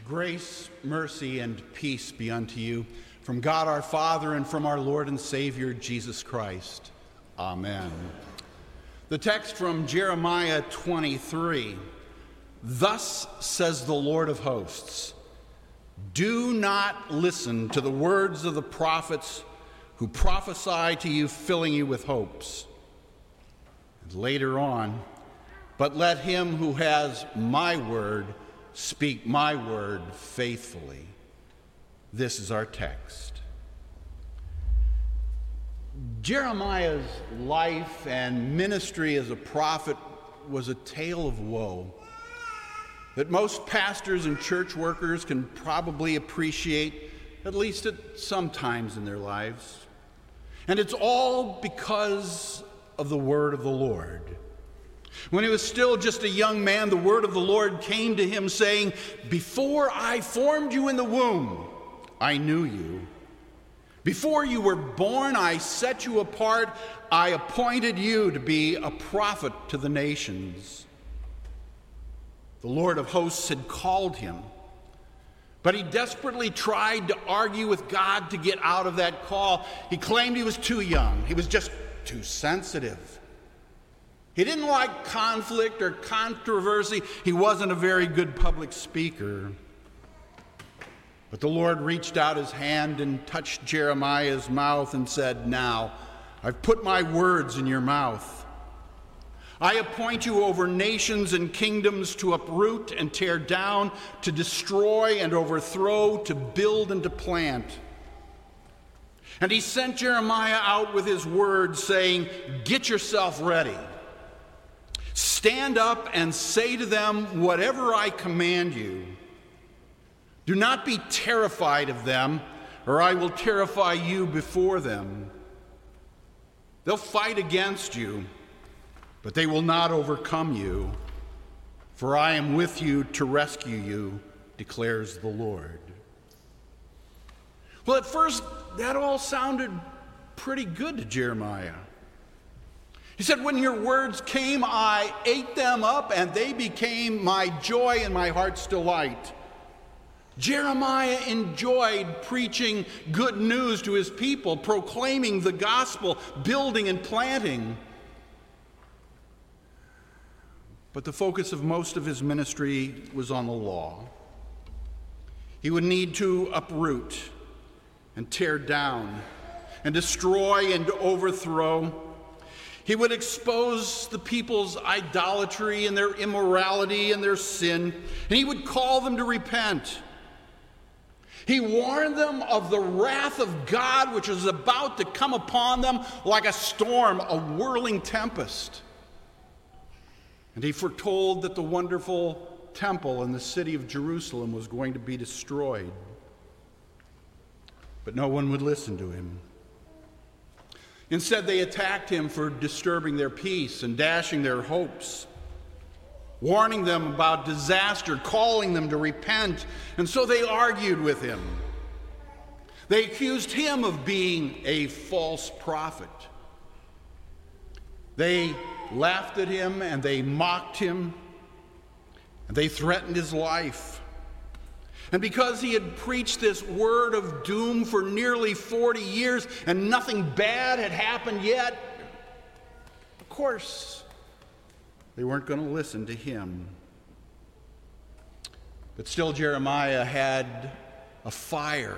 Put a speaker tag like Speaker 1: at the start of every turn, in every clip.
Speaker 1: Grace, mercy, and peace be unto you from God our Father and from our Lord and Savior, Jesus Christ. Amen. The text from Jeremiah 23. Thus says the Lord of hosts, do not listen to the words of the prophets who prophesy to you, filling you with hopes. And later on, but let him who has my word speak my word faithfully. This is our text. Jeremiah's life and ministry as a prophet was a tale of woe that most pastors and church workers can probably appreciate, at least at some times in their lives. And it's all because of the word of the Lord. When he was still just a young man, the word of the Lord came to him saying, before I formed you in the womb, I knew you. Before you were born, I set you apart. I appointed you to be a prophet to the nations. The Lord of hosts had called him, but he desperately tried to argue with God to get out of that call. He claimed he was too young. He was just too sensitive. He didn't like conflict or controversy. He wasn't a very good public speaker. But the Lord reached out his hand and touched Jeremiah's mouth and said, now, I've put my words in your mouth. I appoint you over nations and kingdoms to uproot and tear down, to destroy and overthrow, to build and to plant. And he sent Jeremiah out with his word, saying, get yourself ready. Stand up and say to them whatever I command you. Do not be terrified of them, or I will terrify you before them. They'll fight against you, but they will not overcome you, for I am with you to rescue you, declares the Lord. Well, at first, that all sounded pretty good to Jeremiah. He said, when your words came, I ate them up, and they became my joy and my heart's delight. Jeremiah enjoyed preaching good news to his people, proclaiming the gospel, building and planting. But the focus of most of his ministry was on the law. He would need to uproot and tear down and destroy and overthrow. He would expose the people's idolatry and their immorality and their sin, and he would call them to repent. He warned them of the wrath of God which was about to come upon them like a storm, a whirling tempest. And he foretold that the wonderful temple in the city of Jerusalem was going to be destroyed. But no one would listen to him. Instead, they attacked him for disturbing their peace and dashing their hopes, warning them about disaster, calling them to repent, and so they argued with him. They accused him of being a false prophet. They laughed at him and they mocked him and they threatened his life. And because he had preached this word of doom for nearly 40 years and nothing bad had happened yet, of course, they weren't going to listen to him. But still, Jeremiah had a fire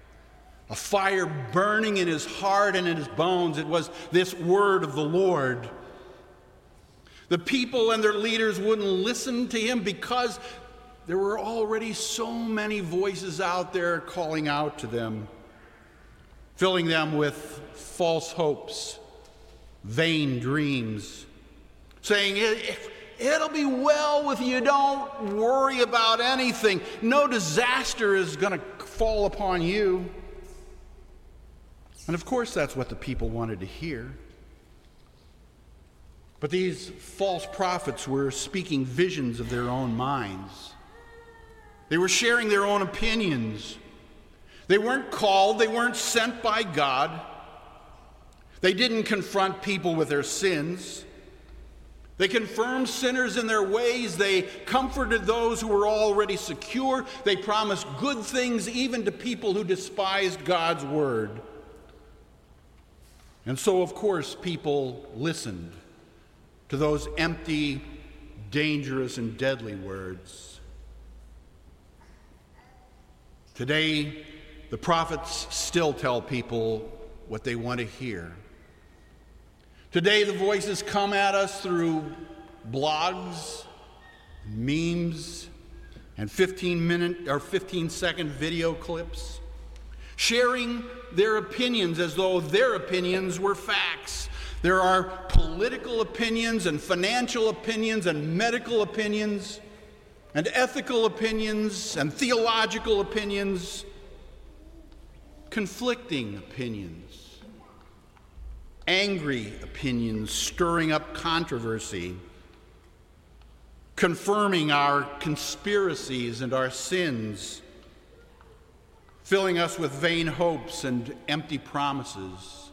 Speaker 1: burning in his heart and in his bones. It was this word of the Lord. The people and their leaders wouldn't listen to him because there were already so many voices out there calling out to them, filling them with false hopes, vain dreams, saying, it'll be well with you, don't worry about anything. No disaster is going to fall upon you. And of course that's what the people wanted to hear. But these false prophets were speaking visions of their own minds. They were sharing their own opinions. They weren't called, they weren't sent by God. They didn't confront people with their sins. They confirmed sinners in their ways. They comforted those who were already secure. They promised good things even to people who despised God's word. And so, of course, people listened to those empty, dangerous, and deadly words. Today, the prophets still tell people what they want to hear. Today, the voices come at us through blogs, memes, and 15-minute or 15-second video clips, sharing their opinions as though their opinions were facts. There are political opinions and financial opinions and medical opinions and ethical opinions and theological opinions, conflicting opinions, angry opinions stirring up controversy, confirming our conspiracies and our sins, filling us with vain hopes and empty promises.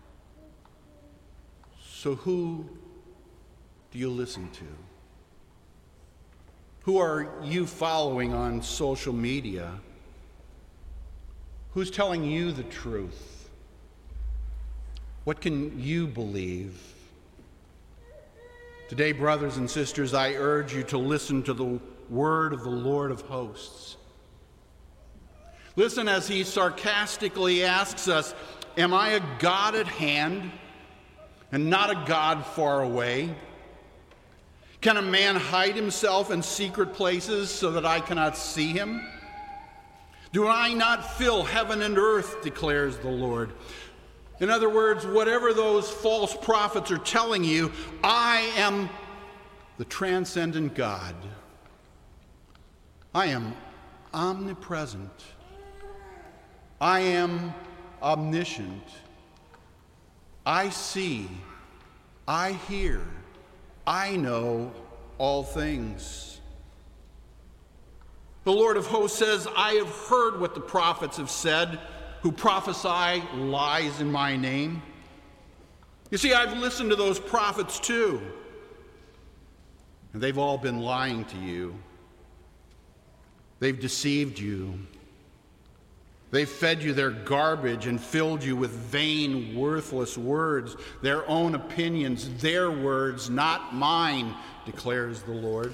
Speaker 1: So who do you listen to? Who are you following on social media? Who's telling you the truth? What can you believe? Today, brothers and sisters, I urge you to listen to the word of the Lord of hosts. Listen as he sarcastically asks us, am I a God at hand and not a God far away? Can a man hide himself in secret places so that I cannot see him? Do I not fill heaven and earth, declares the Lord. In other words, whatever those false prophets are telling you, I am the transcendent God. I am omnipresent. I am omniscient. I see, I hear, I know all things. The Lord of hosts says, I have heard what the prophets have said, who prophesy lies in my name. You see, I've listened to those prophets too, and they've all been lying to you. They've deceived you. They've fed you their garbage and filled you with vain, worthless words, their own opinions, their words, not mine, declares the Lord.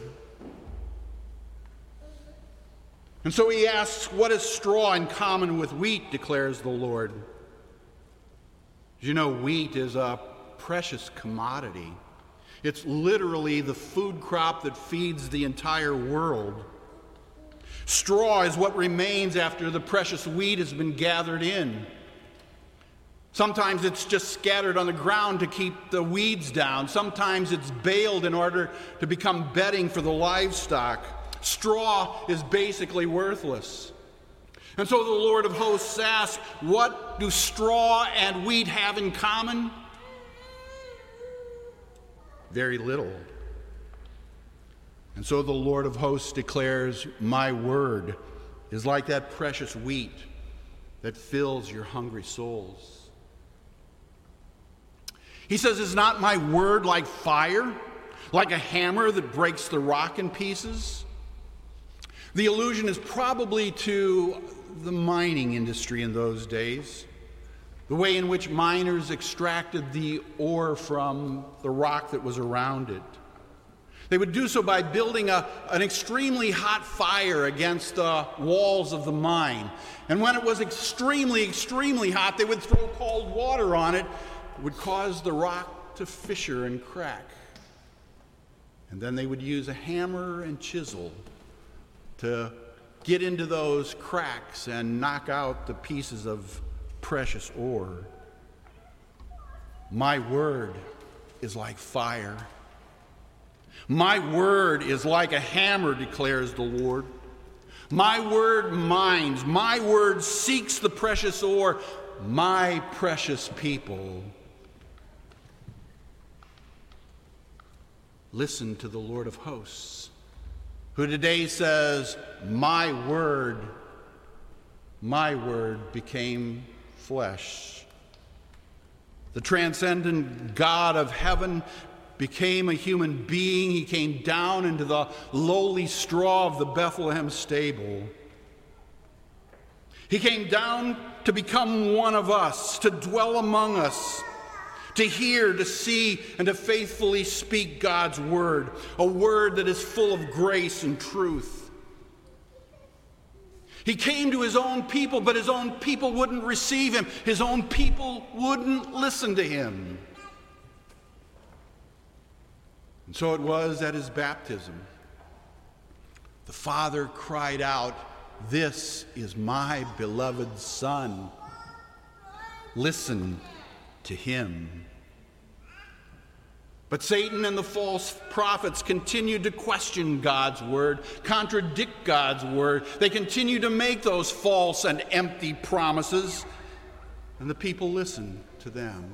Speaker 1: And so he asks, what is straw in common with wheat, declares the Lord. You know, wheat is a precious commodity. It's literally the food crop that feeds the entire world. Straw is what remains after the precious wheat has been gathered in. Sometimes it's just scattered on the ground to keep the weeds down. Sometimes it's baled in order to become bedding for the livestock. Straw is basically worthless. And so the Lord of hosts asks, what do straw and wheat have in common? Very little. And so the Lord of hosts declares, my word is like that precious wheat that fills your hungry souls. He says, is not my word like fire, like a hammer that breaks the rock in pieces? The allusion is probably to the mining industry in those days, the way in which miners extracted the ore from the rock that was around it. They would do so by building an extremely hot fire against the walls of the mine. And when it was extremely, extremely hot, they would throw cold water on it. It would cause the rock to fissure and crack. And then they would use a hammer and chisel to get into those cracks and knock out the pieces of precious ore. My word is like fire. My word is like a hammer, declares the Lord. My word mines. My word seeks the precious ore. My precious people. Listen to the Lord of hosts, who today says, my word became flesh. The transcendent God of heaven became a human being. He came down into the lowly straw of the Bethlehem stable. He came down to become one of us, to dwell among us, to hear, to see, and to faithfully speak God's word, a word that is full of grace and truth. He came to his own people, but his own people wouldn't receive him. His own people wouldn't listen to him. And so it was at his baptism. The Father cried out, "This is my beloved Son. Listen to him." But Satan and the false prophets continued to question God's word, contradict God's word. They continued to make those false and empty promises, and the people listened to them.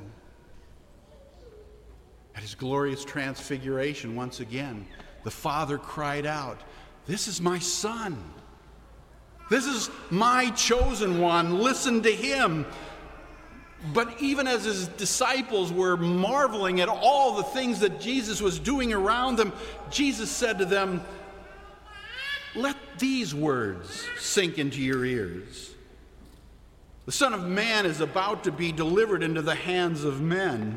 Speaker 1: At his glorious transfiguration, once again, the Father cried out, "This is my Son. This is my chosen one. Listen to him." But even as his disciples were marveling at all the things that Jesus was doing around them, Jesus said to them, "Let these words sink into your ears. The Son of Man is about to be delivered into the hands of men."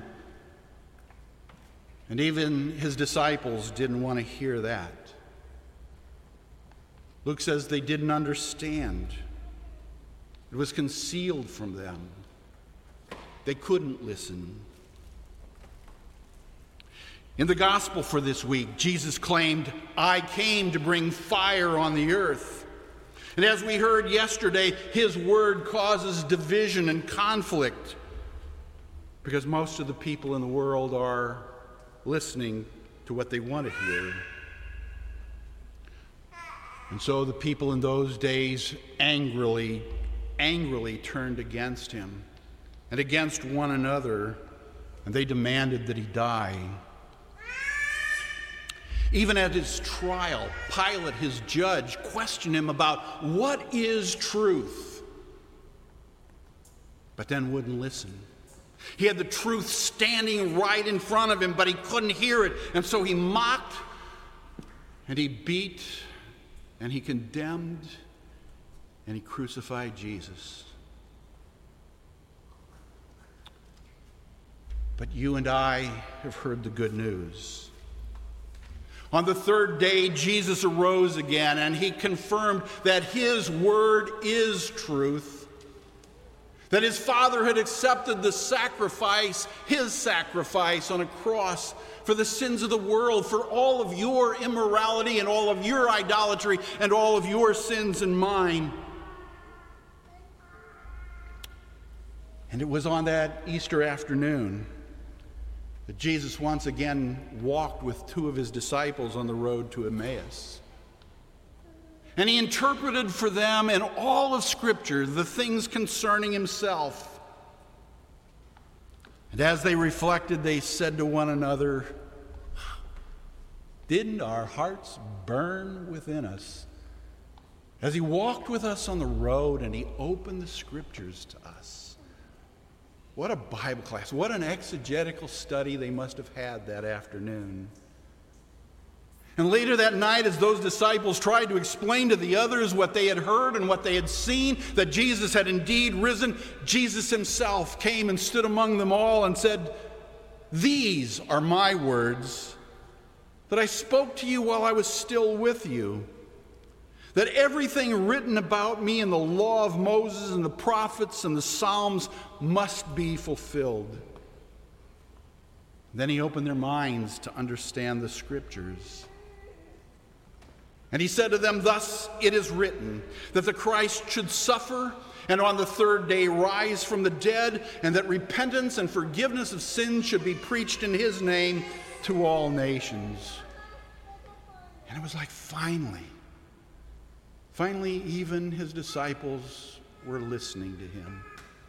Speaker 1: And even his disciples didn't want to hear that. Luke says they didn't understand. It was concealed from them. They couldn't listen. In the gospel for this week, Jesus claimed, "I came to bring fire on the earth." And as we heard yesterday, his word causes division and conflict because most of the people in the world are listening to what they want to hear. And so the people in those days angrily turned against him and against one another, and they demanded that he die. Even at his trial, Pilate, his judge, questioned him about what is truth, but then wouldn't listen. He had the truth standing right in front of him, but he couldn't hear it, and so he mocked, and he beat, and he condemned, and he crucified Jesus. But you and I have heard the good news. On the third day, Jesus arose again, and he confirmed that his word is truth, that his Father had accepted the sacrifice, his sacrifice on a cross for the sins of the world, for all of your immorality and all of your idolatry and all of your sins and mine. And it was on that Easter afternoon that Jesus once again walked with two of his disciples on the road to Emmaus. And he interpreted for them in all of Scripture the things concerning himself. And as they reflected, they said to one another, "Didn't our hearts burn within us as he walked with us on the road and he opened the Scriptures to us?" What a Bible class. What an exegetical study they must have had that afternoon. And later that night, as those disciples tried to explain to the others what they had heard and what they had seen, that Jesus had indeed risen, Jesus himself came and stood among them all and said, "These are my words that I spoke to you while I was still with you, that everything written about me in the law of Moses and the prophets and the Psalms must be fulfilled." Then he opened their minds to understand the Scriptures. And he said to them, "Thus it is written, that the Christ should suffer and on the third day rise from the dead, and that repentance and forgiveness of sins should be preached in his name to all nations." And it was like finally, even his disciples were listening to him.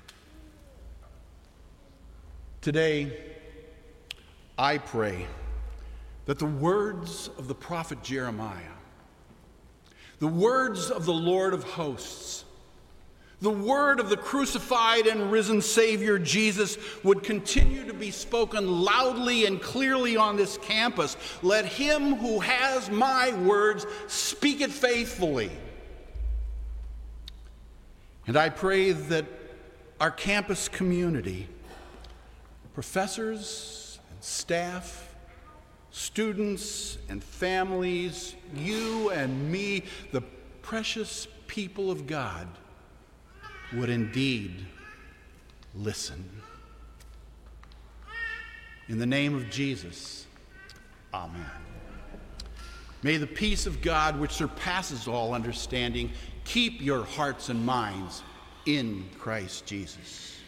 Speaker 1: Today, I pray that the words of the prophet Jeremiah, the words of the Lord of hosts, the word of the crucified and risen Savior Jesus would continue to be spoken loudly and clearly on this campus. Let him who has my words speak it faithfully. And I pray that our campus community, professors and staff, students and families, you and me, the precious people of God, would indeed listen. In the name of Jesus, amen. May the peace of God, which surpasses all understanding, keep your hearts and minds in Christ Jesus.